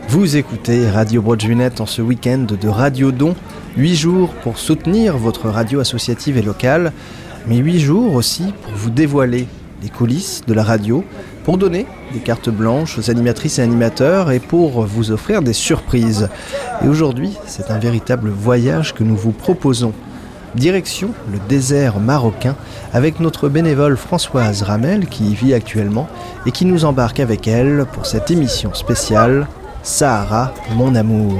Vous écoutez Radio Broadjunet en ce week-end de Radio Don. 8 jours pour soutenir votre radio associative et locale, mais 8 jours aussi pour vous dévoiler les coulisses de la radio, pour donner des cartes blanches aux animatrices et animateurs et pour vous offrir des surprises. Et aujourd'hui, c'est un véritable voyage que nous vous proposons. Direction le désert marocain avec notre bénévole Françoise Ramel qui y vit actuellement et qui nous embarque avec elle pour cette émission spéciale Sahara, mon amour.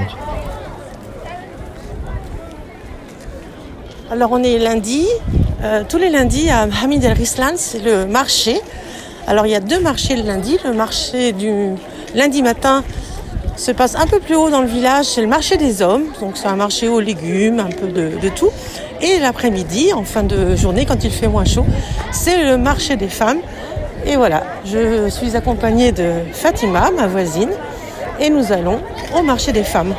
Alors on est lundi, tous les lundis à Hamid El Rislan, c'est le marché. Alors il y a 2 marchés le lundi. Le marché du lundi matin se passe un peu plus haut dans le village, c'est le marché des hommes. Donc c'est un marché aux légumes, un peu de tout. Et l'après-midi, en fin de journée, quand il fait moins chaud, c'est le marché des femmes. Et voilà, je suis accompagnée de Fatima, ma voisine, et nous allons au marché des femmes.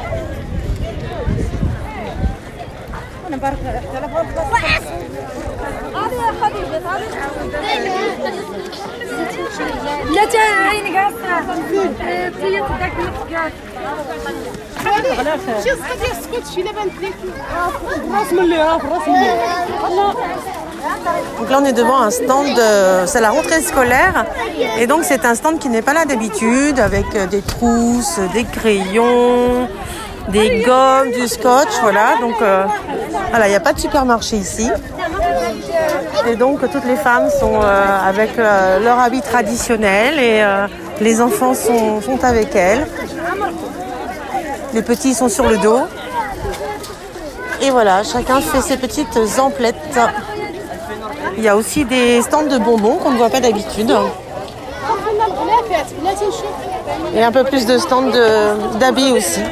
Donc là on est devant un stand, c'est la rentrée scolaire et donc c'est un stand qui n'est pas là d'habitude avec des trousses, des crayons, des gommes, du scotch, voilà. Donc voilà, il n'y a pas de supermarché ici. Et donc toutes les femmes sont avec leur habit traditionnel et les enfants sont avec elles. Les petits sont sur le dos. Et voilà, chacun fait ses petites emplettes. Il y a aussi des stands de bonbons qu'on ne voit pas d'habitude. Et un peu plus de stands d'habits aussi.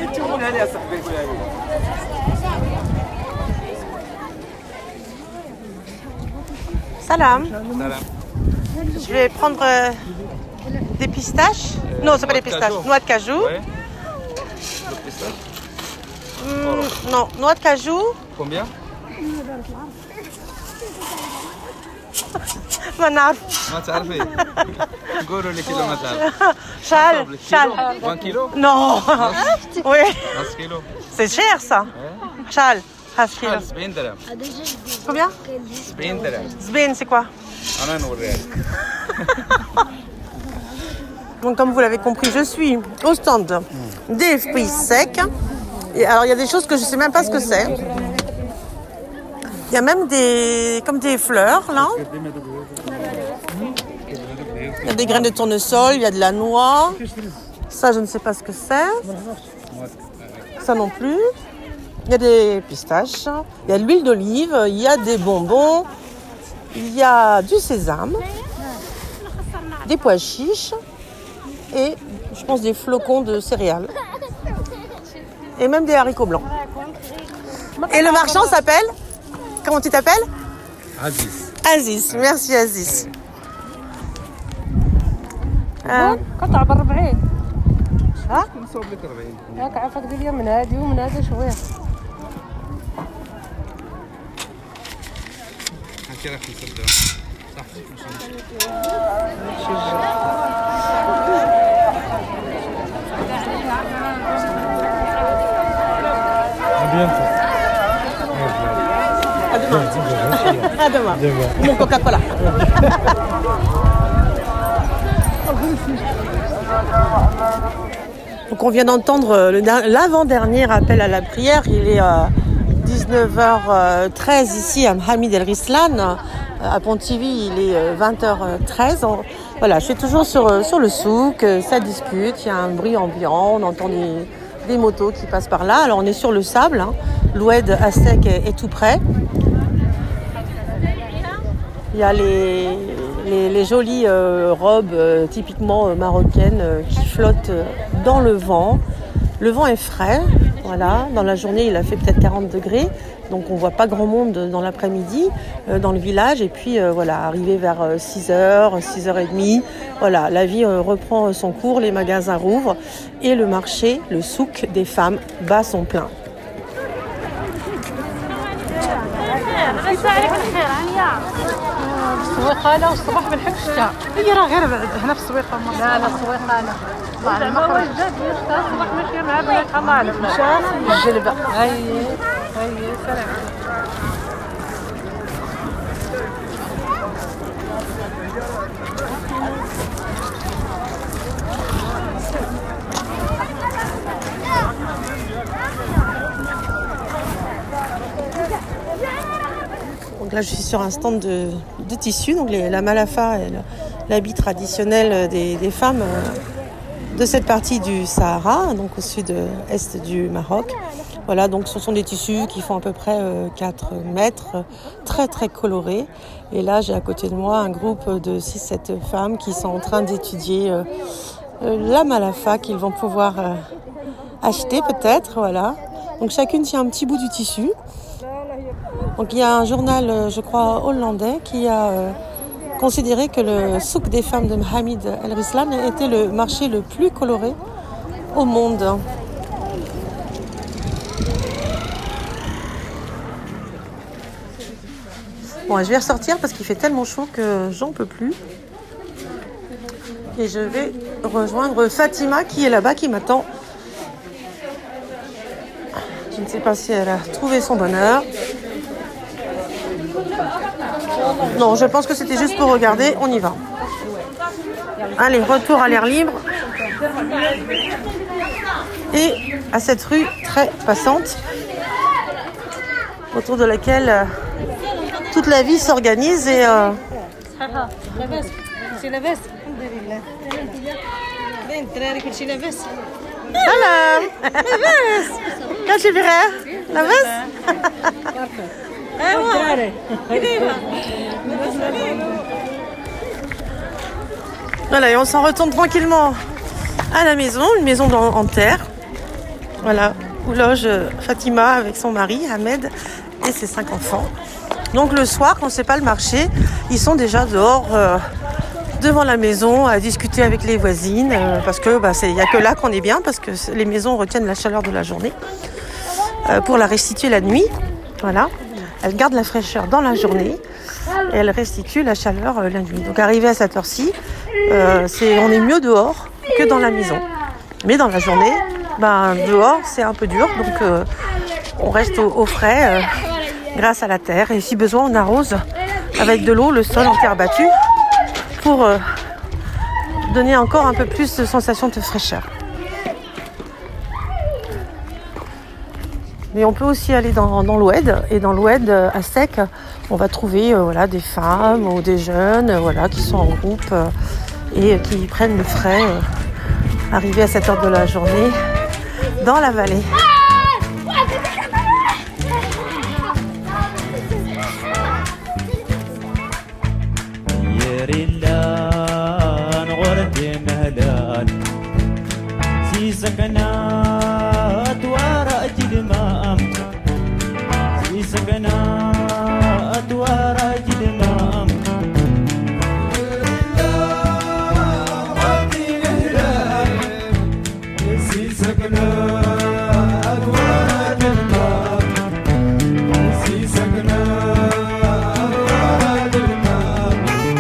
Salam. Je vais prendre des pistaches. Non, c'est pas des pistaches. Noix de cajou. Ouais. Non, noix de cajou. Combien? ما نعرف. ما تعرفي قولوا لي كيلو ما تعرف شحال 1 كيلو Non. Oui. نص كيلو C'est cher ça. شحال 70 درهم Combien 70 درهم Zbin, c'est quoi? انا نوريها Donc comme vous l'avez compris, je suis au stand des fruits secs. Et alors il y a des choses que je sais même pas ce que c'est. Il y a même des fleurs là. Il y a des graines de tournesol, il y a de la noix. Ça je ne sais pas ce que c'est. Ça non plus. Il y a des pistaches, il y a de l'huile d'olive, il y a des bonbons, il y a du sésame, des pois chiches et je pense des flocons de céréales. Et même des haricots blancs. Et le marchand s'appelle? Comment tu t'appelles? Aziz. Aziz, merci Aziz. قطع ب40 ها؟ نصوب لك 40 هاك عفاك ديال من هادي ومن هذا شويه هاكي راه 5 درهم صافي À demain. Mon Coca-Cola. Donc on vient d'entendre l'avant-dernier appel à la prière. Il est 19h13 ici à Hamid El Rislan. À Pontivy, il est 20h13. Voilà, je suis toujours sur le souk. Ça discute, il y a un bruit ambiant. On entend des motos qui passent par là. Alors on est sur le sable. L'Oued à sec est tout près. Il y a les jolies robes typiquement marocaines qui flottent dans le vent. Le vent est frais, voilà. Dans la journée, il a fait peut-être 40 degrés. Donc on ne voit pas grand monde dans l'après-midi dans le village. Et puis voilà, arrivé vers 6h, 6h30, voilà, la vie reprend son cours, les magasins rouvrent. Et le marché, le souk des femmes bat son plein. السويقه لا والصباح بالحق الشتاء هي راه غير هنا في السويقه لا السويقه لا طلع المخرج جات الشتاء الصباح ماشيه مع بنات الله اعلم شاف الجلبه هي سلام. Donc là, je suis sur un stand de tissus, donc la malafa est l'habit traditionnel des femmes de cette partie du Sahara, donc au sud-est du Maroc. Voilà, donc ce sont des tissus qui font à peu près 4 mètres, très très colorés. Et là, j'ai à côté de moi un groupe de 6-7 femmes qui sont en train d'étudier la malafa qu'ils vont pouvoir acheter peut-être, voilà. Donc chacune tient un petit bout du tissu. Donc il y a un journal, je crois, hollandais qui a considéré que le souk des femmes de Mohamed El-Rislan était le marché le plus coloré au monde. Bon, je vais ressortir parce qu'il fait tellement chaud que j'en peux plus. Et je vais rejoindre Fatima qui est là-bas, qui m'attend. Je ne sais pas si elle a trouvé son bonheur. Non, je pense que c'était juste pour regarder. On y va. Allez, retour à l'air libre. Et à cette rue très passante, autour de laquelle toute la vie s'organise et... Salam. كاش بخير لاباس Voilà, et on s'en retourne tranquillement à la maison, une maison en terre. Voilà, où loge Fatima avec son mari, Ahmed, et ses 5 enfants. Donc le soir, quand c'est pas le marché, ils sont déjà dehors devant la maison à discuter avec les voisines parce que il n'y a que là qu'on est bien, parce que les maisons retiennent la chaleur de la journée pour la restituer la nuit. Voilà, elles gardent la fraîcheur dans la journée et elles restituent la chaleur la nuit. Donc arrivé à cette heure-ci, on est mieux dehors que dans la maison. Mais dans la journée, dehors c'est un peu dur, donc on reste au frais grâce à la terre. Et si besoin, on arrose avec de l'eau le sol en terre battue pour donner encore un peu plus de sensation de fraîcheur. Mais on peut aussi aller dans l'Oued, et dans l'Oued à sec, on va trouver des femmes ou des jeunes qui sont en groupe et qui prennent le frais arrivés à cette heure de la journée dans la vallée. سكنات وراء الماء في سكنات وراء الماء في سكنات وراء الماء في سكنات وراء الماء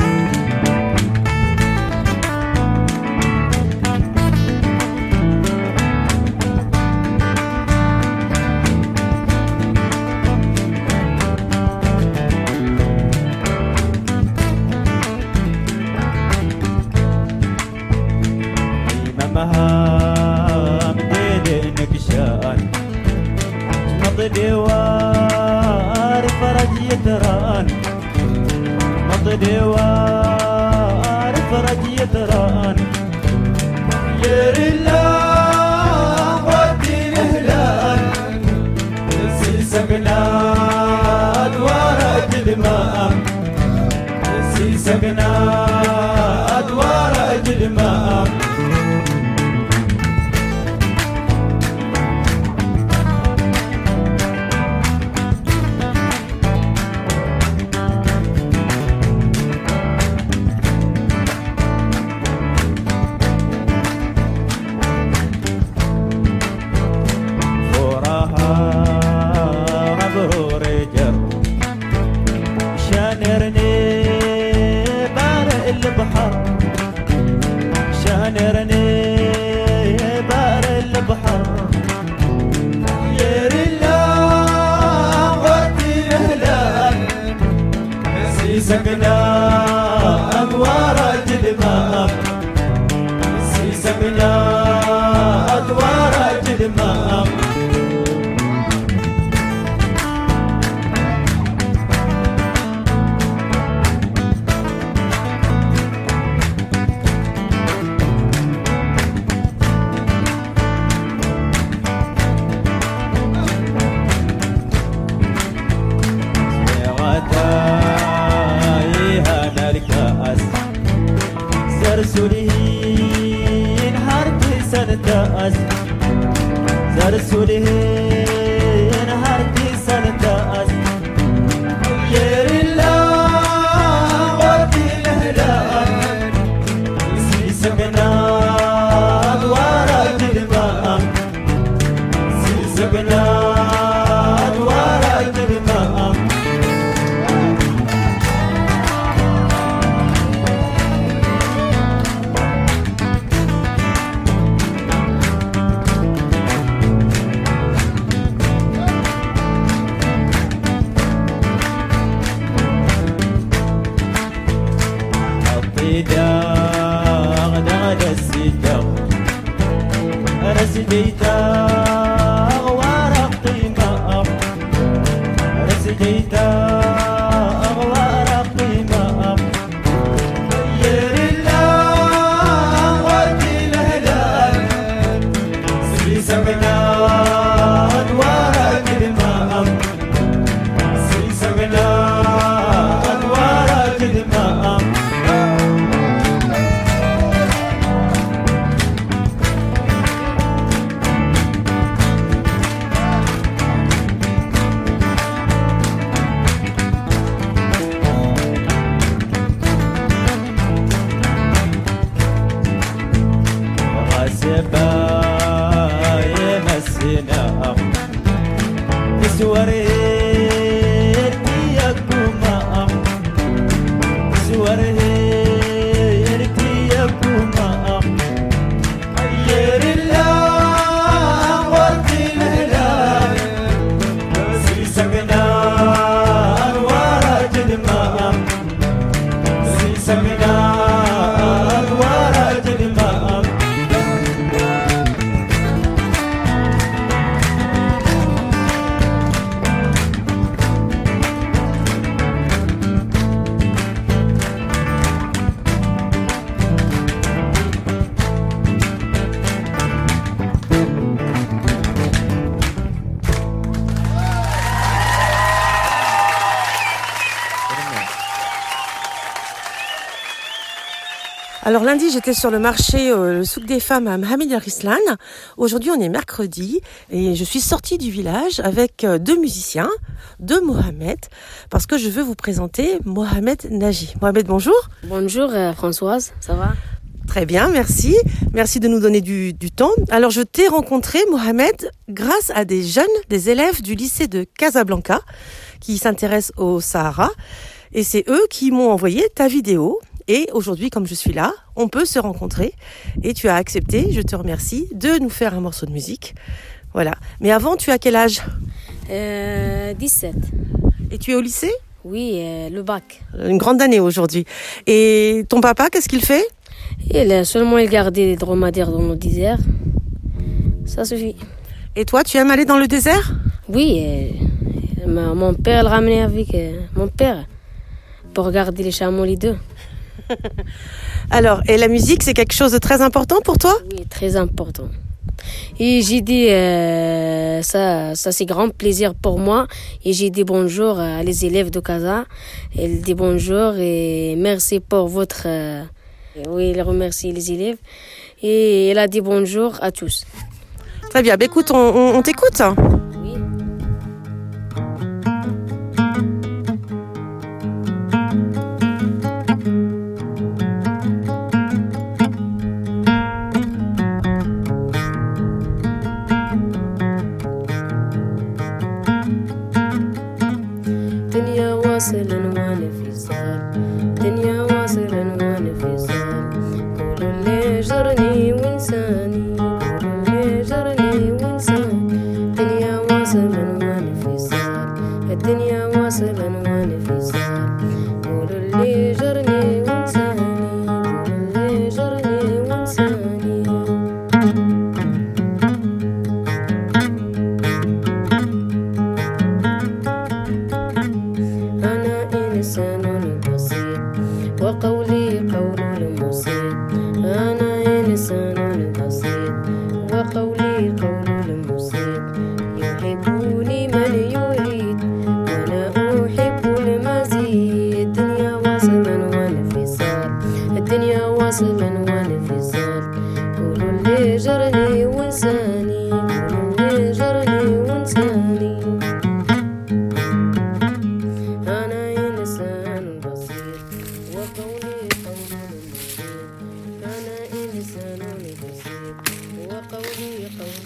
مهام ديد نكشان مضي وار فرج يتران مضي وار فرج يتران يا الله ودي نهلان سي سكنات ورا الماء سي سكنات ورا الماء شانرني أدوار الماء سيسمنا أدوار الماء زرسولين هارتي سنتاس زرسولين هارتي سنتاس ير الله ودي الهلال سيسمنا أدوار الماء سيسمنا أدوار الماء أنا سجيتا ورقي ماء أنا سجيتا ورقي ماء ير الله ودي الهلال سيسمنا أدوار الماء سيسمنا أدوار الماء باي مسنا سوارير يكما سوارير يكما ير الله ودي الهلال سيسمنا أنوار الماء سيسمنا أنوار الماء Alors lundi, j'étais sur le marché, le souk des femmes à Mohamed El Rislan. Aujourd'hui, on est mercredi et je suis sortie du village avec deux musiciens de Mohamed parce que je veux vous présenter Mohamed Naji. Mohamed, bonjour. Bonjour Françoise, ça va? Très bien, merci. Merci de nous donner du temps. Alors, je t'ai rencontré, Mohamed, grâce à des jeunes, des élèves du lycée de Casablanca qui s'intéressent au Sahara. Et c'est eux qui m'ont envoyé ta vidéo. Et aujourd'hui, comme je suis là, on peut se rencontrer. Et tu as accepté, je te remercie, de nous faire un morceau de musique. Voilà. Mais avant, tu as quel âge? 17. Et tu es au lycée? Oui, le bac. Une grande année aujourd'hui. Et ton papa, qu'est-ce qu'il fait? Il gardait les dromadaires dans le désert. Ça suffit. Et toi, tu aimes aller dans le désert? Oui, mon père le ramenait avec mon père pour garder les chameaux les deux. Alors, et la musique, c'est quelque chose de très important pour toi? Oui, très important. Et j'ai dit, ça c'est grand plaisir pour moi. Et j'ai dit bonjour à les élèves de Casa. Elle dit bonjour et merci pour votre... oui, elle remercie les élèves. Et elle a dit bonjour à tous. Très bien, bah, écoute, on t'écoute. Oui. دنيا واصل وانا في صال دنيا واصل وانا في صال قولوا لي جرني وانساني قولوا لي جرني وانساني دنيا واصل وانا في صال الدنيا واصل وانا في صال قولوا لي جرني واصل وانفصال قولوا لي جرني وانساني قولوا لي جرني وانساني أنا إنسان بسيط وقولي قول مريض أنا إنسان بسيط وقولي قول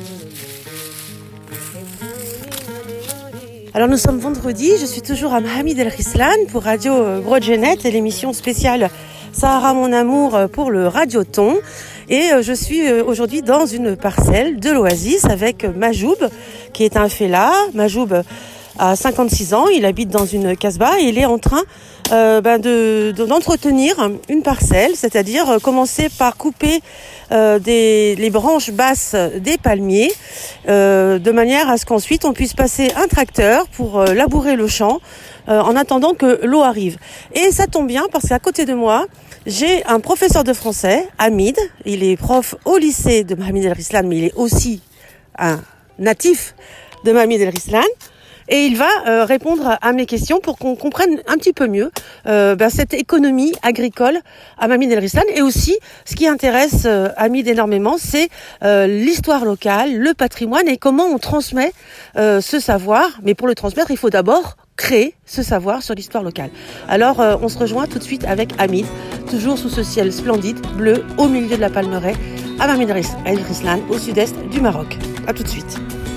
مريض. Alors nous sommes vendredi, je suis toujours à Mohamed El Rislan pour Radio Broadjenet et l'émission spéciale Sahara mon amour pour le Radioton. Et je suis aujourd'hui dans une parcelle de l'Oasis avec Majoub qui est un fellah. Majoub a 56 ans, il habite dans une casbah et il est en train d'entretenir une parcelle, c'est-à-dire commencer par couper les branches basses des palmiers de manière à ce qu'ensuite on puisse passer un tracteur pour labourer le champ en attendant que l'eau arrive. Et ça tombe bien parce qu'à côté de moi, j'ai un professeur de français, Hamid. Il est prof au lycée de Mohamed El Rislan, mais il est aussi un natif de Mohamed El Rislan. Et il va répondre à mes questions pour qu'on comprenne un petit peu mieux cette économie agricole à Mohamed El Rislan. Et aussi, ce qui intéresse Hamid énormément, c'est l'histoire locale, le patrimoine et comment on transmet ce savoir. Mais pour le transmettre, il faut d'abord créer ce savoir sur l'histoire locale. Alors, on se rejoint tout de suite avec Hamid, toujours sous ce ciel splendide, bleu, au milieu de la Palmeraie, à Mohamed El Rislan, au sud-est du Maroc. À tout de suite.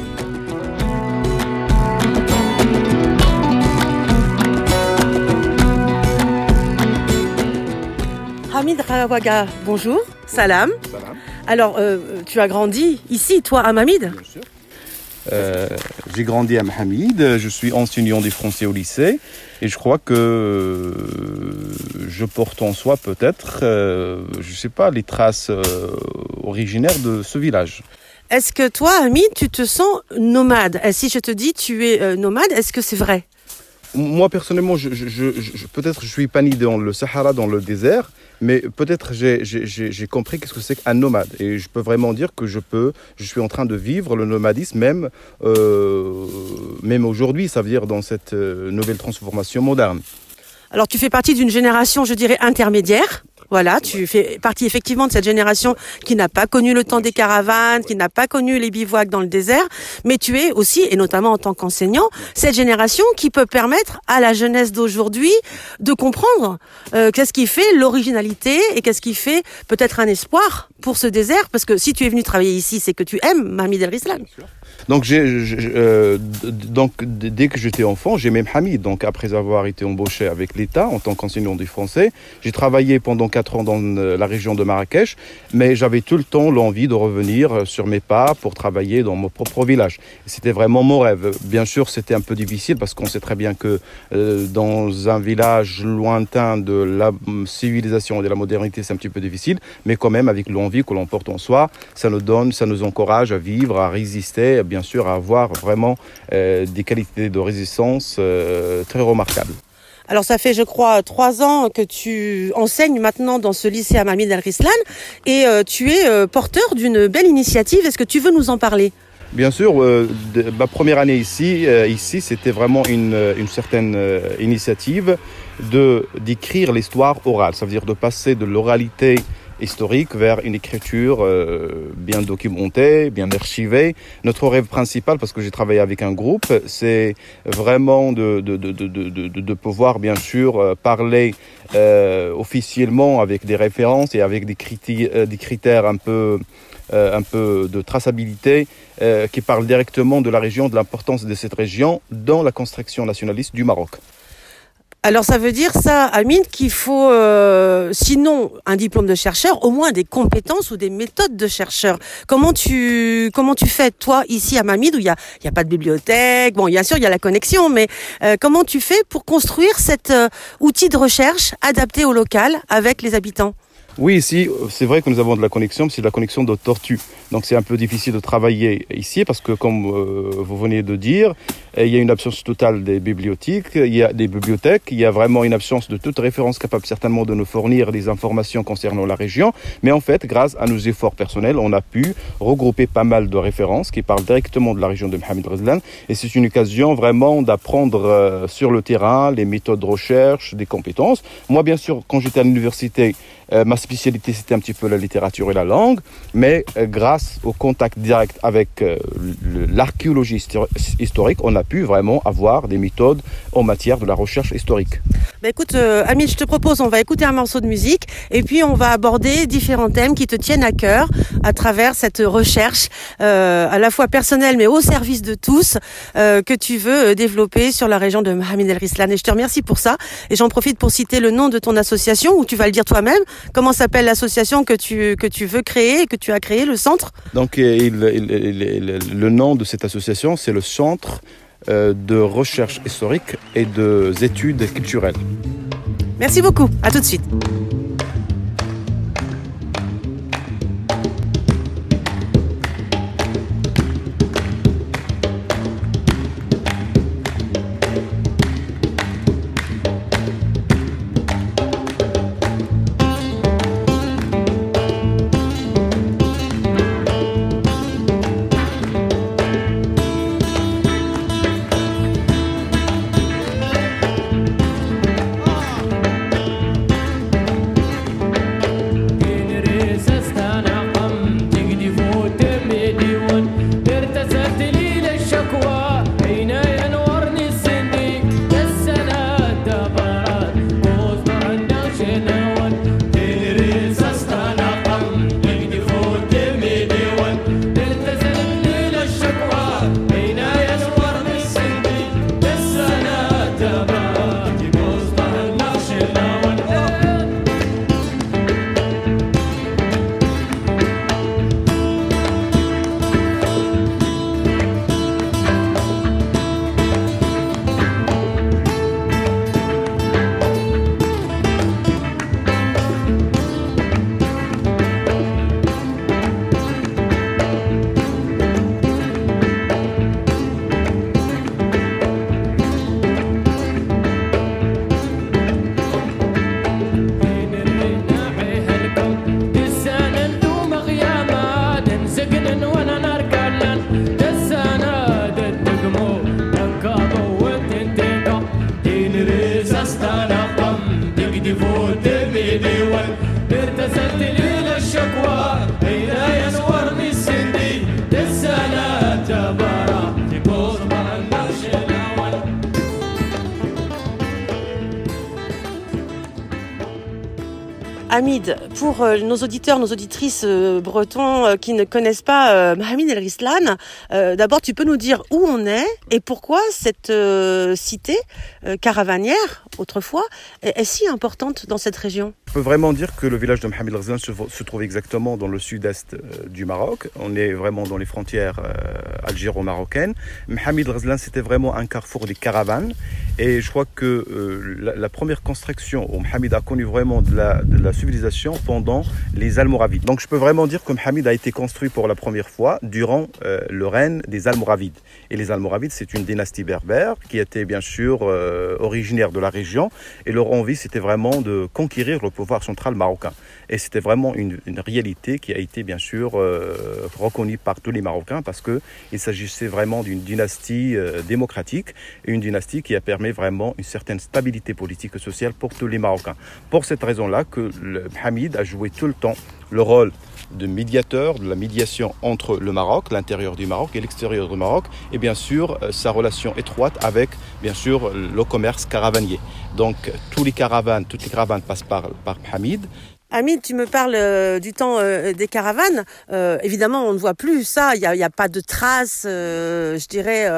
Hamid Rawaga, bonjour, salam. Salam. Alors, tu as grandi ici, toi, à Mohamed ? Bien sûr. J'ai grandi à Mohamed, je suis enseignant du français au lycée et je crois que je porte en soi peut-être, je sais pas, les traces originaires de ce village. Est-ce que toi, Hamid, tu te sens nomade ? Et si je te dis tu es nomade, est-ce que c'est vrai ? Moi personnellement, peut-être je suis pas né dans le Sahara, dans le désert, mais peut-être j'ai compris qu'est-ce que c'est qu'un nomade. Et je peux vraiment dire que je suis en train de vivre le nomadisme même aujourd'hui, ça veut dire dans cette nouvelle transformation moderne. Alors tu fais partie d'une génération, je dirais, intermédiaire. Voilà, tu fais partie effectivement de cette génération qui n'a pas connu le temps des caravanes, qui n'a pas connu les bivouacs dans le désert, mais tu es aussi, et notamment en tant qu'enseignant, cette génération qui peut permettre à la jeunesse d'aujourd'hui de comprendre qu'est-ce qui fait l'originalité et qu'est-ce qui fait peut-être un espoir pour ce désert, parce que si tu es venu travailler ici, c'est que tu aimes Mohamed El Rislan. Donc, dès que j'étais enfant, j'aimais Mohamed. Donc, après avoir été embauché avec l'État en tant qu'enseignant du français, j'ai travaillé pendant 4 ans dans la région de Marrakech, mais j'avais tout le temps l'envie de revenir sur mes pas pour travailler dans mon propre village. C'était vraiment mon rêve. Bien sûr, c'était un peu difficile parce qu'on sait très bien que dans un village lointain de la civilisation et de la modernité, c'est un petit peu difficile, mais quand même, avec l'envie que l'on porte en soi, ça nous encourage à vivre, à résister, bien sûr, à avoir vraiment des qualités de résistance très remarquables. Alors ça fait, je crois, 3 ans que tu enseignes maintenant dans ce lycée à Mohamed El Rislan et tu es porteur d'une belle initiative. Est-ce que tu veux nous en parler ? Bien sûr, ma première année ici, c'était vraiment une certaine initiative d'écrire l'histoire orale. Ça veut dire de passer de l'oralité historique vers une écriture bien documentée, bien archivée. Notre rêve principal, parce que j'ai travaillé avec un groupe, c'est vraiment de pouvoir bien sûr parler officiellement avec des références et avec des critères un peu de traçabilité qui parlent directement de la région, de l'importance de cette région dans la construction nationaliste du Maroc. Alors ça veut dire ça, Hamid, qu'il faut, sinon un diplôme de chercheur, au moins des compétences ou des méthodes de chercheur. Comment tu fais, toi, ici à Mohamed, où il y a pas de bibliothèque, bon, bien sûr, il y a la connexion, mais comment tu fais pour construire cet outil de recherche adapté au local avec les habitants ? Oui, ici, c'est vrai que nous avons de la connexion, mais c'est de la connexion de tortue. Donc c'est un peu difficile de travailler ici parce que, comme vous venez de dire, il y a une absence totale des bibliothèques, il y a vraiment une absence de toute référence capable certainement de nous fournir des informations concernant la région. Mais en fait, grâce à nos efforts personnels, on a pu regrouper pas mal de références qui parlent directement de la région de Mohamed El Rislan. Et c'est une occasion vraiment d'apprendre sur le terrain les méthodes de recherche, des compétences. Moi, bien sûr, quand j'étais à l'université, ma spécialité, c'était un petit peu la littérature et la langue, mais grâce au contact direct avec l'archéologie historique, on a pu vraiment avoir des méthodes en matière de la recherche historique. Écoute, Hamid, je te propose, on va écouter un morceau de musique et puis on va aborder différents thèmes qui te tiennent à cœur à travers cette recherche à la fois personnelle mais au service de tous que tu veux développer sur la région de Mohamed El Rislan. Et je te remercie pour ça. Et j'en profite pour citer le nom de ton association, ou tu vas le dire toi-même. Comment s'appelle l'association que tu veux créer et que tu as créé, le centre? Donc le nom de cette association, c'est le Centre de recherche historique et d'études culturelles. Merci beaucoup, à tout de suite. Hamid, pour nos auditeurs, nos auditrices bretons qui ne connaissent pas Mohamed El Rislan, d'abord tu peux nous dire où on est et pourquoi cette cité caravanière, autrefois, est si importante dans cette région? Je peux vraiment dire que le village de Mohamed El Rislan se trouve exactement dans le sud-est du Maroc. On est vraiment dans les frontières algéro-marocaines. Mohamed El Rislan, c'était vraiment un carrefour des caravanes. Et je crois que la première construction où Mohamed a connu vraiment de la civilisation pendant les Almoravides. Donc je peux vraiment dire que Mohamed a été construit pour la première fois durant le règne des Almoravides. Et les Almoravides, c'est une dynastie berbère qui était bien sûr originaire de la région. Et leur envie, c'était vraiment de conquérir le pouvoir central marocain. Et c'était vraiment une réalité qui a été bien sûr reconnue par tous les Marocains parce qu'il s'agissait vraiment d'une dynastie démocratique et une dynastie qui a permis vraiment une certaine stabilité politique et sociale pour tous les Marocains. Pour cette raison-là que Mohamed a joué tout le temps le rôle de médiateur, de la médiation entre le Maroc, l'intérieur du Maroc et l'extérieur du Maroc, et bien sûr sa relation étroite avec bien sûr le commerce caravanier. Donc toutes les caravanes passent par Mohamed. Hamid, tu me parles du temps des caravanes. Évidemment, on ne voit plus ça. Il y a pas de traces, je dirais,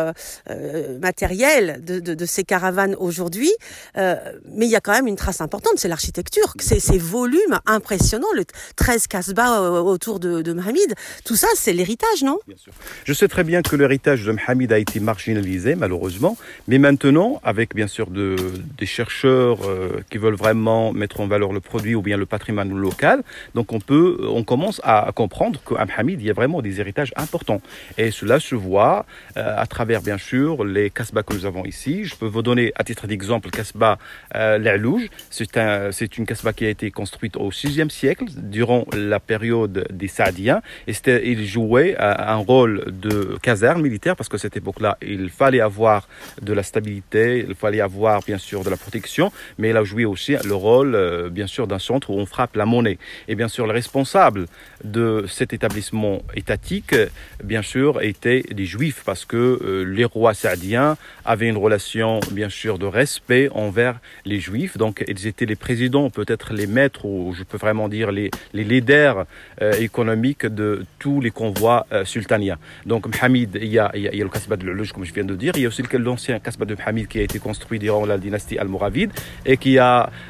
matérielles de ces caravanes aujourd'hui. Mais il y a quand même une trace importante, c'est l'architecture. Ces volumes impressionnants, le 13 casbahs autour de Mohamed. Tout ça, c'est l'héritage, non? Bien sûr. Je sais très bien que l'héritage de Mohamed a été marginalisé, malheureusement. Mais maintenant, avec bien sûr des chercheurs qui veulent vraiment mettre en valeur le produit ou bien le patrimoine local, donc on commence à comprendre qu'à Mohamed, il y a vraiment des héritages importants. Et cela se voit à travers, bien sûr, les casbahs que nous avons ici. Je peux vous donner, à titre d'exemple, le casbah l'Alouj. C'est une casbah qui a été construite au 6e siècle, durant la période des Saadiens. Et il jouait un rôle de caserne militaire, parce qu'à cette époque-là, il fallait avoir de la stabilité, il fallait avoir, bien sûr, de la protection, mais il a joué aussi le rôle, bien sûr, d'un centre où on frappe frappe la monnaie. Et bien sûr, le responsable de cet établissement étatique, bien sûr, étaient des Juifs, parce que les rois saoudiens avaient une relation, bien sûr, de respect envers les Juifs. Donc, ils étaient les présidents, peut-être les maîtres, ou je peux vraiment dire les leaders économiques de tous les convois sultaniens. Donc, Mohamed, il y a le Kasbah de l'Uluj, comme je viens de dire. Il y a aussi l'ancien Kasbah de Mohamed qui a été construit durant la dynastie almoravide et qui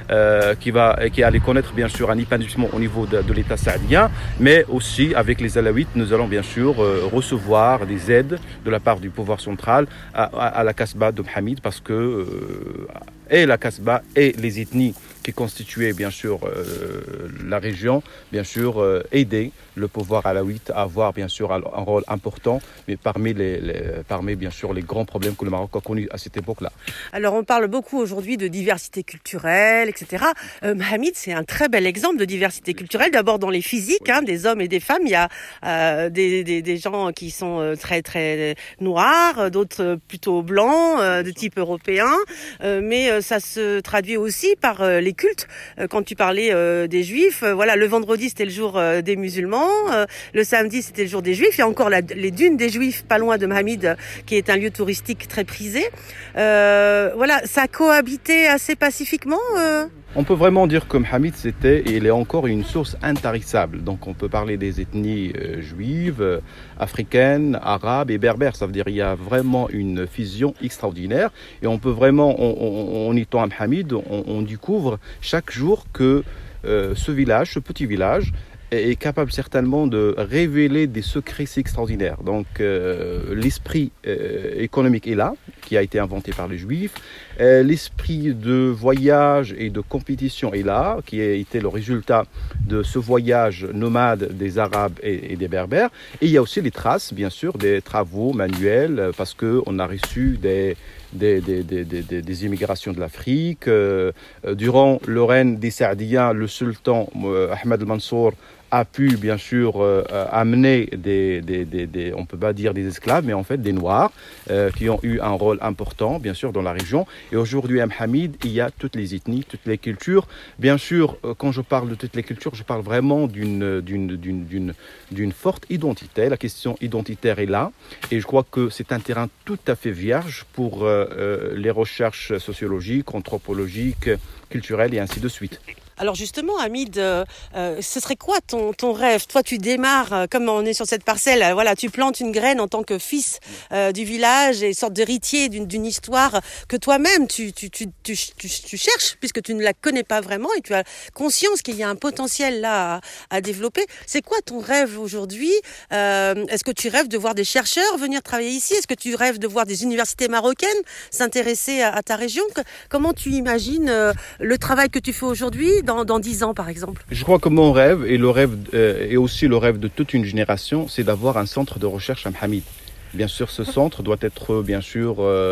allait connaître, bien sûr, un épanouissement au niveau de l'État saoudien. Mais aussi, avec les Alaouites, nous allons bien sûr recevoir des aides de la part du pouvoir central à la Kasbah de Mohamed, parce que et la Kasbah et les ethnies qui constituaient bien sûr la région, bien sûr aider le pouvoir alaouite à avoir bien sûr un rôle important, mais parmi bien sûr les grands problèmes que le Maroc a connus à cette époque-là. Alors on parle beaucoup aujourd'hui de diversité culturelle, etc. Mohamed, c'est un très bel exemple de diversité culturelle. D'abord dans les physiques, des hommes et des femmes. Il y a des gens qui sont très très noirs, d'autres plutôt blancs, de type européen, mais ça se traduit aussi par les cultes. Quand tu parlais des juifs, voilà, le vendredi c'était le jour des musulmans, le samedi c'était le jour des juifs. Il y a encore les dunes des juifs pas loin de Mohamed, qui est un lieu touristique très prisé. Voilà, ça a cohabité assez pacifiquement. On peut vraiment dire que Mohamed c'était et il est encore une source intarissable. Donc on peut parler des ethnies juives, africaines, arabes et berbères. Ça veut dire qu'il y a vraiment une fusion extraordinaire. Et on peut vraiment, en étant à Mohamed, on découvre chaque jour que ce petit village est capable certainement de révéler des secrets si extraordinaires. Donc l'esprit économique est là, qui a été inventé par les Juifs. L'esprit de voyage et de compétition est là, qui a été le résultat de ce voyage nomade des Arabes et des Berbères. Et il y a aussi les traces, bien sûr, des travaux manuels, parce qu'on a reçu des immigrations de l'Afrique. Durant le règne des Saoudiens, le sultan Ahmed al-Mansour a pu bien sûr amener on peut pas dire des esclaves, mais en fait des Noirs qui ont eu un rôle important bien sûr dans la région. Et aujourd'hui à Mohamed, il y a toutes les ethnies, toutes les cultures. Bien sûr, quand je parle de toutes les cultures, je parle vraiment d'une forte identité. La question identitaire est là, et je crois que c'est un terrain tout à fait vierge pour les recherches sociologiques, anthropologiques, culturelles et ainsi de suite. Alors justement, Hamid, ce serait quoi ton rêve? Toi, tu démarres, comme on est sur cette parcelle, voilà, tu plantes une graine en tant que fils du village et sorte d'héritier d'une histoire que toi-même tu cherches, puisque tu ne la connais pas vraiment et tu as conscience qu'il y a un potentiel là à développer. C'est quoi ton rêve aujourd'hui? Est-ce que tu rêves de voir des chercheurs venir travailler ici? Est-ce que tu rêves de voir des universités marocaines s'intéresser à ta région? Comment tu imagines le travail que tu fais aujourd'hui dans 10 ans, par exemple? Je crois que mon rêve, et le rêve et aussi le rêve de toute une génération, c'est d'avoir un centre de recherche à Mohamed. Bien sûr, ce centre doit être, bien sûr,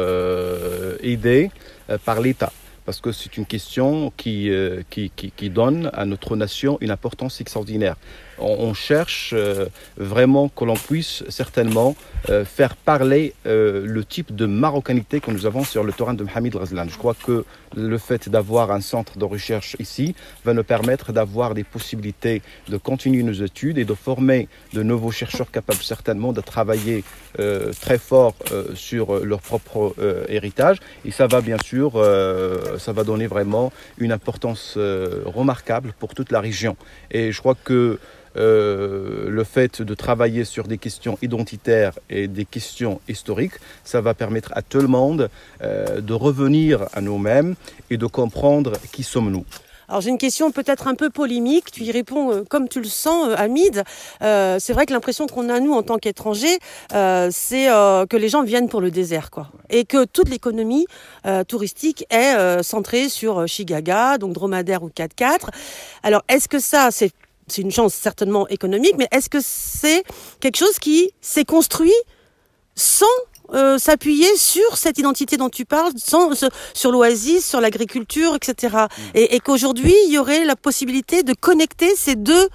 aidé par l'État, parce que c'est une question qui donne à notre nation une importance extraordinaire. On cherche vraiment que l'on puisse certainement faire parler le type de marocanité que nous avons sur le terrain de Mohamed Ghazlan. Je crois que le fait d'avoir un centre de recherche ici va nous permettre d'avoir des possibilités de continuer nos études et de former de nouveaux chercheurs capables certainement de travailler très fort sur leur propre héritage. Et ça va bien sûr, ça va donner vraiment une importance remarquable pour toute la région. Et je crois que le fait de travailler sur des questions identitaires et des questions historiques, ça va permettre à tout le monde de revenir à nous-mêmes et de comprendre qui sommes-nous. Alors j'ai une question peut-être un peu polémique, tu y réponds comme tu le sens, Hamid. C'est vrai que l'impression qu'on a nous en tant qu'étrangers, c'est que les gens viennent pour le désert, quoi, et que toute l'économie touristique est centrée sur Chigaga, donc dromadaire ou 4x4. Alors est-ce que ça c'est une chance certainement économique, mais est-ce que c'est quelque chose qui s'est construit sans s'appuyer sur cette identité dont tu parles, sur l'oasis, sur l'agriculture, etc. Et qu'aujourd'hui, il y aurait la possibilité de connecter ces deux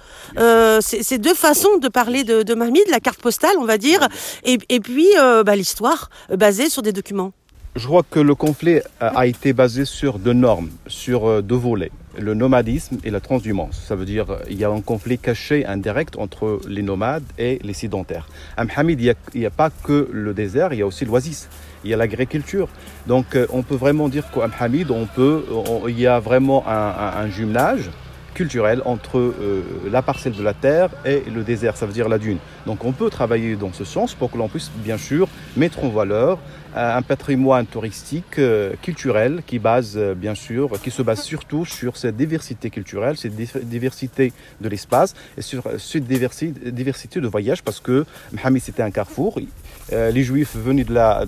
façons de parler de Mohamed, la carte postale, on va dire, et puis l'histoire basée sur des documents. Je crois que le conflit a été basé sur deux normes, sur deux volets. le nomadisme et la transhumance. Ça veut dire il y a un conflit caché, indirect entre les nomades et les sédentaires. À Mohammed, il n'y a pas que le désert, il y a aussi l'oasis. Il y a l'agriculture. Donc on peut vraiment dire qu'à Mohammed, il y a vraiment un jumelage culturel entre la parcelle de la terre et le désert, ça veut dire la dune. Donc on peut travailler dans ce sens pour que l'on puisse bien sûr mettre en valeur un patrimoine touristique, culturel qui se base surtout sur cette diversité culturelle, cette diversité de l'espace et sur cette diversité de voyages, parce que Mohammed c'était un carrefour. Les Juifs venaient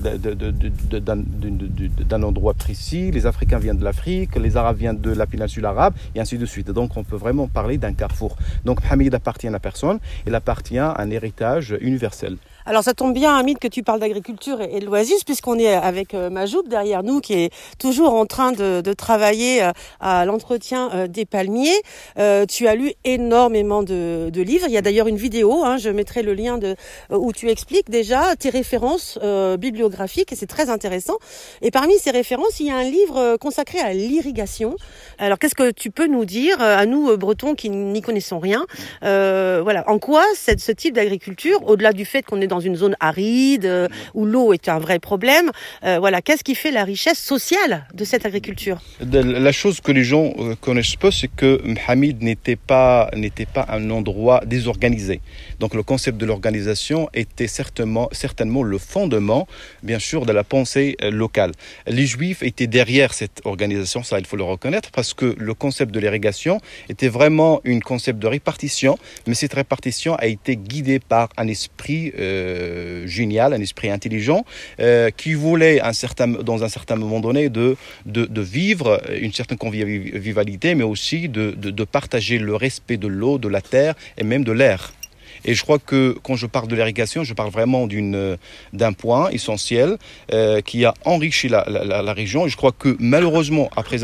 d'un endroit précis, les Africains viennent de l'Afrique, les Arabes viennent de la péninsule arabe, et ainsi de suite. Donc on peut vraiment parler d'un carrefour. Donc Mohammed appartient à personne, il appartient à un héritage universel. Alors ça tombe bien, Hamid, que tu parles d'agriculture et de l'oasis, puisqu'on est avec Majoub derrière nous, qui est toujours en train de travailler à l'entretien des palmiers. Tu as lu énormément de livres. Il y a d'ailleurs une vidéo, je mettrai le lien où tu expliques déjà tes références bibliographiques, et c'est très intéressant. Et parmi ces références, il y a un livre consacré à l'irrigation. Alors qu'est-ce que tu peux nous dire, à nous Bretons qui n'y connaissons rien, en quoi ce type d'agriculture, au-delà du fait qu'on est dans une zone aride, où l'eau est un vrai problème, qu'est-ce qui fait la richesse sociale de cette agriculture? La chose que les gens connaissent pas, c'est que Mohammed n'était pas un endroit désorganisé. Donc le concept de l'organisation était certainement le fondement, bien sûr, de la pensée locale. Les Juifs étaient derrière cette organisation, ça il faut le reconnaître, parce que le concept de l'irrigation était vraiment un concept de répartition, mais cette répartition a été guidée par un esprit génial, un esprit intelligent, qui voulait dans un certain moment donné de vivre une certaine convivialité, mais aussi de partager le respect de l'eau, de la terre et même de l'air. Et je crois que quand je parle de l'irrigation, je parle vraiment d'un point essentiel qui a enrichi la région. Et je crois que malheureusement, après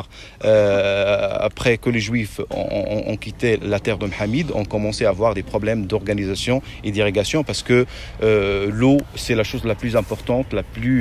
que les Juifs ont quitté la terre de Mohammed, on commençait à avoir des problèmes d'organisation et d'irrigation, parce que l'eau, c'est la chose la plus importante,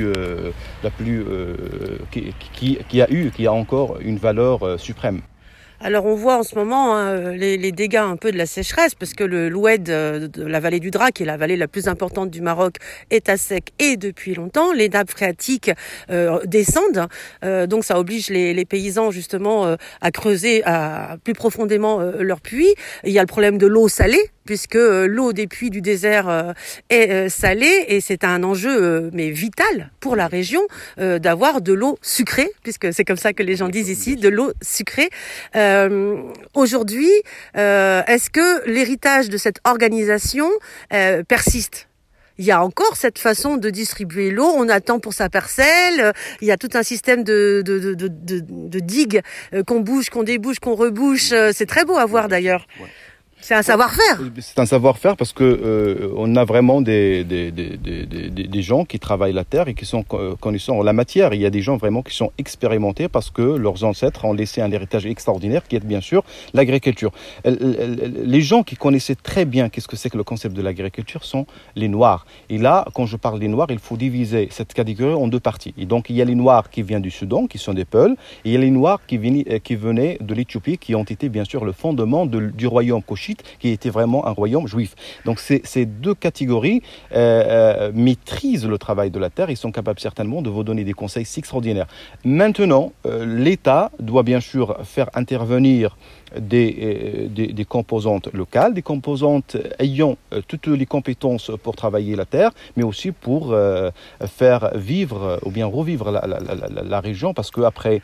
qui a encore une valeur suprême. Alors on voit en ce moment les dégâts un peu de la sécheresse, parce que l'oued de la vallée du Dra, qui est la vallée la plus importante du Maroc, est à sec et depuis longtemps. Les nappes phréatiques descendent, donc ça oblige les paysans justement à creuser plus profondément leurs puits. Il y a le problème de l'eau salée, puisque l'eau des puits du désert est salée, et c'est un enjeu mais vital pour la région d'avoir de l'eau sucrée, puisque c'est comme ça que les gens disent ici, de l'eau sucrée. Aujourd'hui, est-ce que l'héritage de cette organisation persiste ? Il y a encore cette façon de distribuer l'eau, on attend pour sa parcelle, il y a tout un système de digues qu'on bouge, qu'on débouche, qu'on rebouche, c'est très beau à voir d'ailleurs. Ouais. C'est un savoir-faire. C'est un savoir-faire, parce que on a vraiment des gens qui travaillent la terre et qui sont connaissants en la matière. Il y a des gens vraiment qui sont expérimentés, parce que leurs ancêtres ont laissé un héritage extraordinaire qui est bien sûr l'agriculture. Les gens qui connaissaient très bien qu'est-ce que c'est que le concept de l'agriculture sont les Noirs. Et là, quand je parle des Noirs, il faut diviser cette catégorie en deux parties. Et donc il y a les Noirs qui viennent du Soudan, qui sont des Peuls, et il y a les Noirs qui venaient de l'Éthiopie, qui ont été bien sûr le fondement du royaume Koshite, qui était vraiment un royaume juif. Donc ces deux catégories maîtrisent le travail de la terre. Ils sont capables certainement de vous donner des conseils extraordinaires. Maintenant, l'État doit bien sûr faire intervenir des composantes locales, des composantes ayant toutes les compétences pour travailler la terre, mais aussi pour faire vivre ou bien revivre la région, parce que après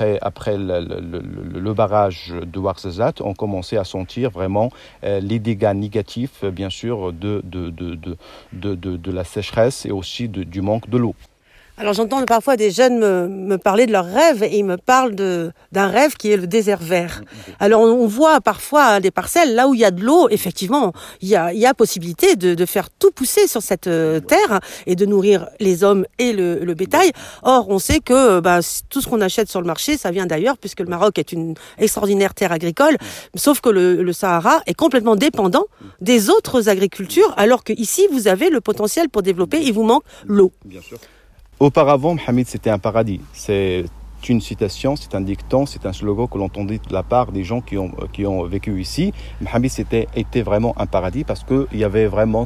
le barrage de Ouarzazate, on commençait à sentir vraiment les dégâts négatifs, bien sûr, de la sécheresse et aussi du manque de l'eau. Alors j'entends parfois des jeunes me parler de leurs rêves, et ils me parlent d'un rêve qui est le désert vert. Alors on voit parfois des parcelles là où il y a de l'eau, effectivement, il y a possibilité de faire tout pousser sur cette terre et de nourrir les hommes et le bétail. Or on sait que tout ce qu'on achète sur le marché, ça vient d'ailleurs, puisque le Maroc est une extraordinaire terre agricole, sauf que le Sahara est complètement dépendant des autres agricultures, alors que ici vous avez le potentiel pour développer, il vous manque l'eau. Bien sûr. Auparavant, Mohammed, c'était un paradis. c'est une citation, c'est un dicton, c'est un slogan que l'on entendait de la part des gens qui ont vécu ici. Mohamed était vraiment un paradis parce qu'il y avait vraiment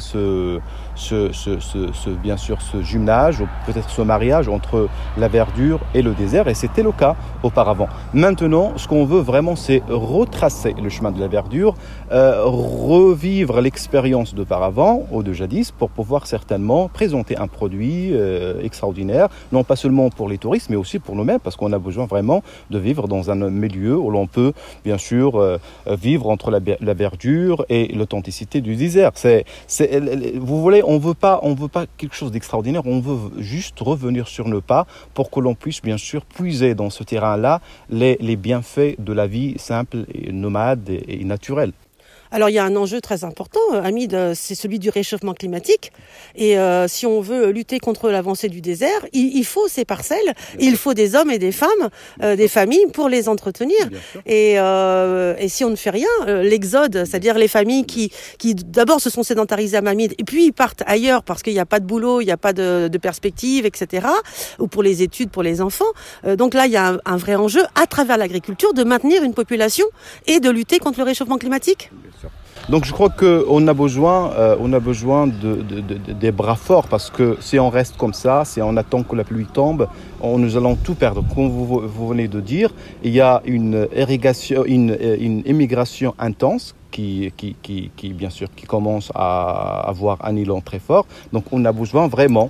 bien sûr ce jumelage, ou peut-être ce mariage entre la verdure et le désert, et c'était le cas auparavant. Maintenant, ce qu'on veut vraiment, c'est retracer le chemin de la verdure, revivre l'expérience d'auparavant ou de jadis pour pouvoir certainement présenter un produit extraordinaire, non pas seulement pour les touristes, mais aussi pour nous-mêmes, parce qu'on a besoin vraiment de vivre dans un milieu où l'on peut bien sûr vivre entre la verdure et l'authenticité du désert. Vous voulez, on veut pas quelque chose d'extraordinaire, on veut juste revenir sur nos pas pour que l'on puisse bien sûr puiser dans ce terrain-là les bienfaits de la vie simple, et nomade et naturelle. Alors il y a un enjeu très important, Hamid, c'est celui du réchauffement climatique. Et si on veut lutter contre l'avancée du désert, il faut ces parcelles, il faut des hommes et des femmes, des familles pour les entretenir. Et si on ne fait rien, l'exode, c'est-à-dire les familles qui d'abord se sont sédentarisées à Hamid et puis ils partent ailleurs parce qu'il n'y a pas de boulot, il n'y a pas de perspective, etc. Ou pour les études, pour les enfants. Donc là, il y a un vrai enjeu à travers l'agriculture de maintenir une population et de lutter contre le réchauffement climatique. Donc je crois qu'on a besoin des bras forts, parce que si on reste comme ça, si on attend que la pluie tombe, nous allons tout perdre. Comme vous venez de dire, il y a une immigration intense qui bien sûr qui commence à avoir un élan très fort. Donc on a besoin vraiment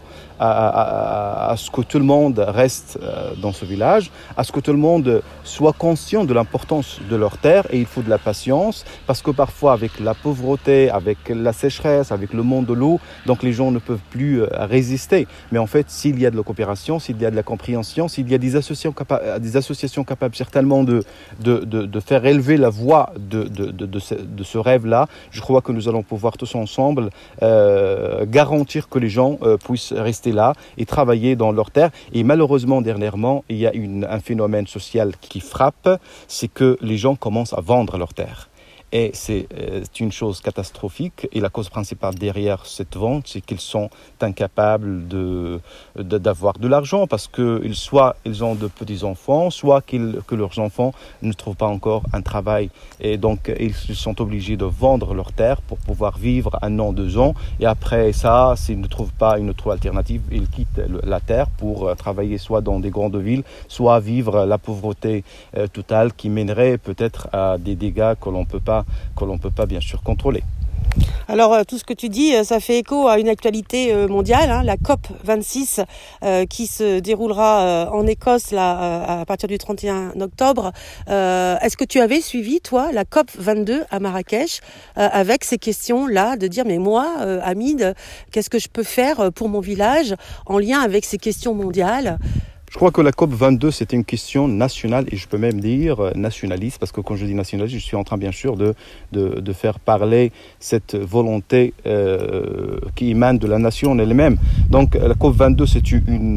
à ce que tout le monde reste dans ce village, à ce que tout le monde soit conscient de l'importance de leur terre, et il faut de la patience, parce que parfois avec la pauvreté, avec la sécheresse, avec le manque de l'eau, donc les gens ne peuvent plus résister. Mais en fait, s'il y a de la coopération, s'il y a de la compréhension, s'il y a des associations capables certainement de faire élever la voix de ce rêve-là, je crois que nous allons pouvoir tous ensemble garantir que les gens puissent rester là et travailler dans leur terre. Et malheureusement, dernièrement, il y a un phénomène social qui frappe, c'est que les gens commencent à vendre leur terre. Et c'est une chose catastrophique. Et la cause principale derrière cette vente, c'est qu'ils sont incapables d'avoir de l'argent, parce que soit ils ont de petits-enfants, soit que leurs enfants ne trouvent pas encore un travail. Et donc, ils sont obligés de vendre leur terre pour pouvoir vivre 1 an, 2 ans. Et après ça, s'ils ne trouvent pas une autre alternative, ils quittent la terre pour travailler soit dans des grandes villes, soit vivre la pauvreté totale, qui mènerait peut-être à des dégâts que l'on peut pas bien sûr contrôler. Alors tout ce que tu dis, ça fait écho à une actualité mondiale, la COP 26 qui se déroulera en Écosse là, à partir du 31 octobre. Est-ce que tu avais suivi, toi, la COP 22 à Marrakech avec ces questions-là, de dire mais moi, Hamid, qu'est-ce que je peux faire pour mon village en lien avec ces questions mondiales ? Je crois que la COP 22, c'était une question nationale, et je peux même dire nationaliste, parce que quand je dis nationaliste, je suis en train bien sûr de faire parler cette volonté qui émane de la nation en elle-même. Donc la COP 22, c'est une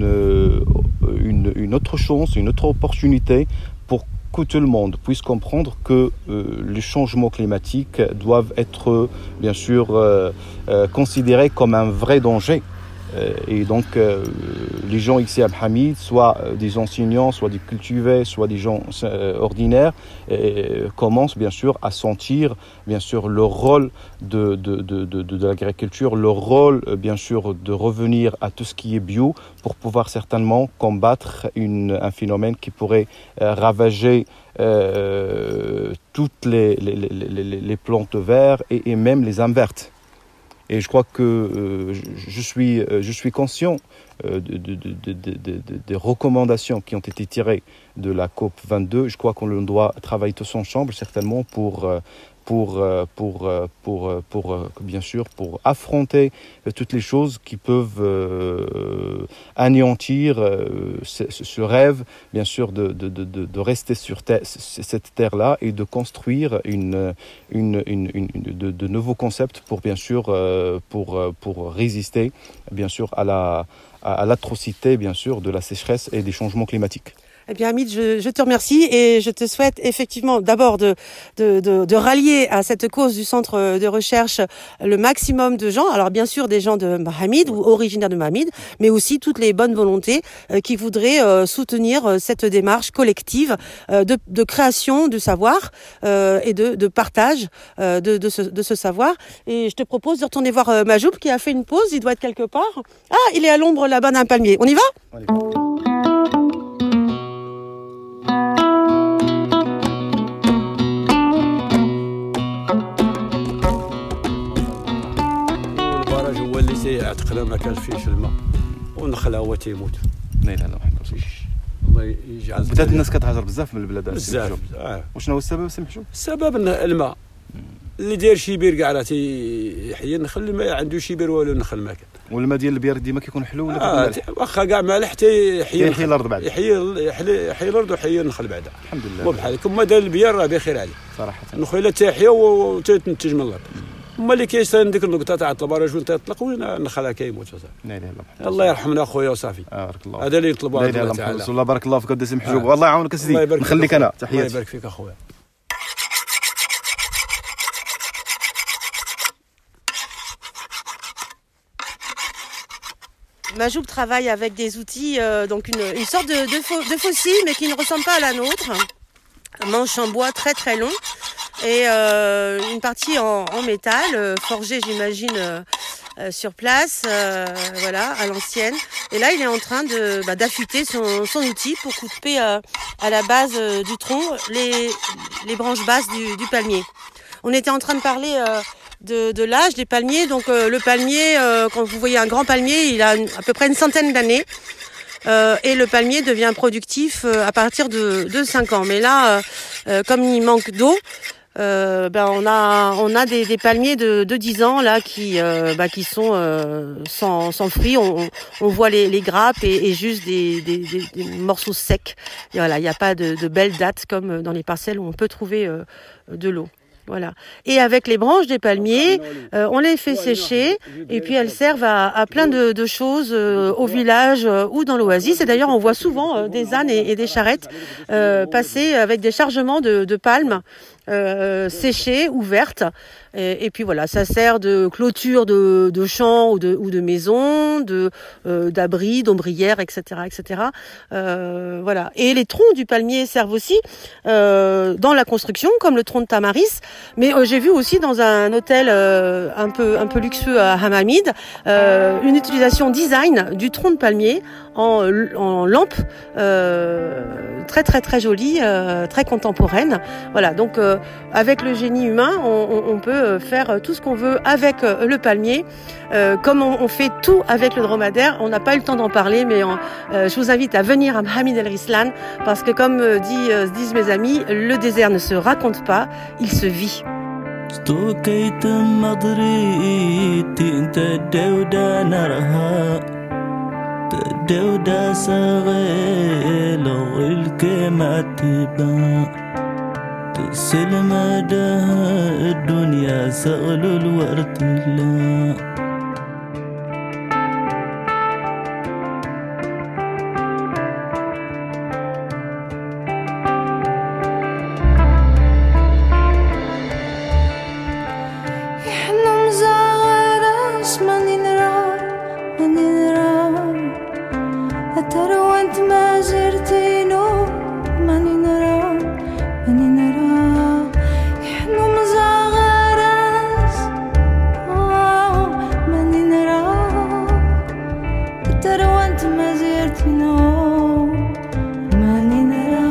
autre chance, une autre opportunité pour que tout le monde puisse comprendre que les changements climatiques doivent être bien sûr considérés comme un vrai danger. Et donc, les gens ici à Hamid, soit des enseignants, soit des cultivés, soit des gens ordinaires, commencent bien sûr à sentir bien sûr le rôle de l'agriculture, le rôle bien sûr de revenir à tout ce qui est bio pour pouvoir certainement combattre un phénomène qui pourrait ravager toutes les plantes vertes et même les âmes vertes. Et je crois que je suis conscient des recommandations qui ont été tirées de la COP 22. Je crois qu'on doit travailler tous ensemble, certainement, pour bien sûr, pour affronter toutes les choses qui peuvent anéantir ce rêve, bien sûr, de rester sur cette terre-là et de construire de nouveaux concepts pour, bien sûr, pour résister, bien sûr, à l'atrocité, bien sûr, de la sécheresse et des changements climatiques. Eh bien, Hamid, je te remercie et je te souhaite effectivement d'abord de rallier à cette cause du centre de recherche le maximum de gens. Alors, bien sûr, des gens de Mahamid ou originaires de Mahamid, mais aussi toutes les bonnes volontés qui voudraient soutenir cette démarche collective de création du savoir et de partage de ce savoir. Et je te propose de retourner voir Majoub qui a fait une pause. Il doit être quelque part. Ah, il est à l'ombre là-bas d'un palmier. On y va ? Allez. البرج هو اللي سيعتقنا ما كانش فيهش الماء والنخل هو تيموت. لا اله الا الله محمد رسول الله يجعل بدات الناس كتهاجر بزاف من البلاد بزاف. وشنو هو السبب سمحوا؟ السبب ان الماء اللي داير شيبير كاع راه تيحيى النخل ما عنده شيبير والو النخل ما كان. والماء ديال البيار ديما كيكون حلو ولا كيكون واخا كاع مالح تيحيى الارض بعد يحيي الارض ويحيي النخل بعدا. الحمد لله. مو بحال كما دار البيار راه بخير عليه صراحه. النخيله تيحيى وتنتج من الارض. هما اللي كيستان ديك النقطه تاع البرج وانت تطلق وين النخل كيموت صافي. لا اله الا الله. الله يرحمنا اخويا وصافي. بارك الله. هذا اللي يطلبوا لا اله الا الله رسول الله. بارك الله فيك ودي سي محجوب. والله يعاونك اسيدي. نخليك انا تحياتي. الله يبارك فيك اخويا. Majoub travaille avec des outils, donc une sorte de fossile, mais qui ne ressemble pas à la nôtre. Un manche en bois très très long et une partie en métal, forgée j'imagine sur place, voilà, à l'ancienne. Et là, il est en train d'affûter son outil pour couper à la base du tronc les branches basses du palmier. On était en train de parler de l'âge des palmiers. Donc le palmier, quand vous voyez un grand palmier, il a à peu près une centaine d'années. Et le palmier devient productif à partir de 5 ans. Mais là, comme il manque d'eau, on a des palmiers de 10 ans là qui sont sans fruits. On voit les grappes et juste des morceaux secs. Et voilà, il n'y a pas de belles dattes comme dans les parcelles où on peut trouver de l'eau. Voilà. Et avec les branches des palmiers, on les fait sécher et puis elles servent à plein de choses au village ou dans l'oasis. Et d'ailleurs, on voit souvent des ânes et des charrettes passer avec des chargements de palmes séchées ou vertes. Et puis voilà, ça sert de clôture de champs ou de maisons, d'abris, d'ombrières, etc., etc. Voilà. Et les troncs du palmier servent aussi dans la construction, comme le tronc de tamaris. Mais j'ai vu aussi dans un hôtel un peu luxueux à Hamamid une utilisation design du tronc de palmier en lampe très très très jolie, très contemporaine. Voilà. Donc avec le génie humain, on peut faire tout ce qu'on veut avec le palmier. Comme on fait tout avec le dromadaire, on n'a pas eu le temps d'en parler, mais je vous invite à venir à Hamid El Rislan parce que comme disent mes amis, le désert ne se raconte pas, il se vit. تسلم الدنيا سغل الورد لا يحلم زغرس ماني نرى أترى وانت ما زرتينو ماني نرى يحلم زغرس ماني نرى أترى وانت ما زرتينو ماني نرى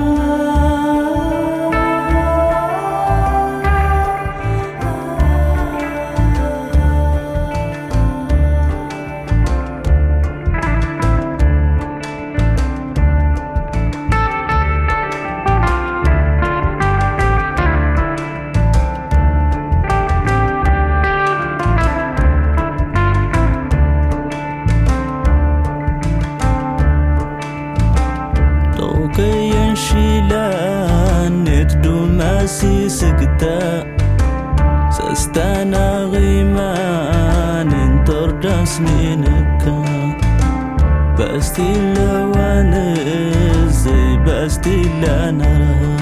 ماسي سكتا سستانا غيمان انتر داس منك باستيلا وانز باستيلا نرى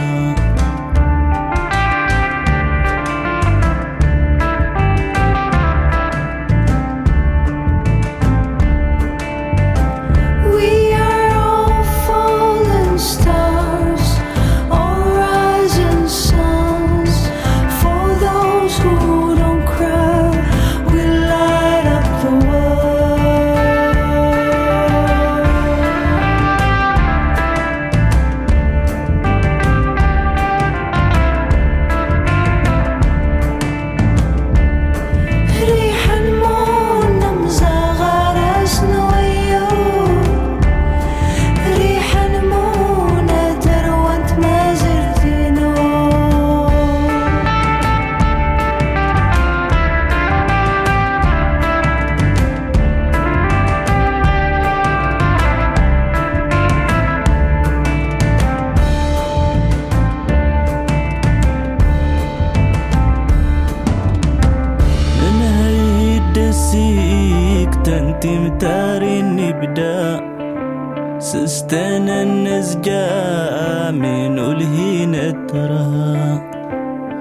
سستنا النزجة من الهين ترى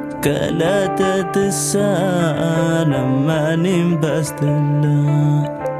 كلا تتسالم ما نبست الله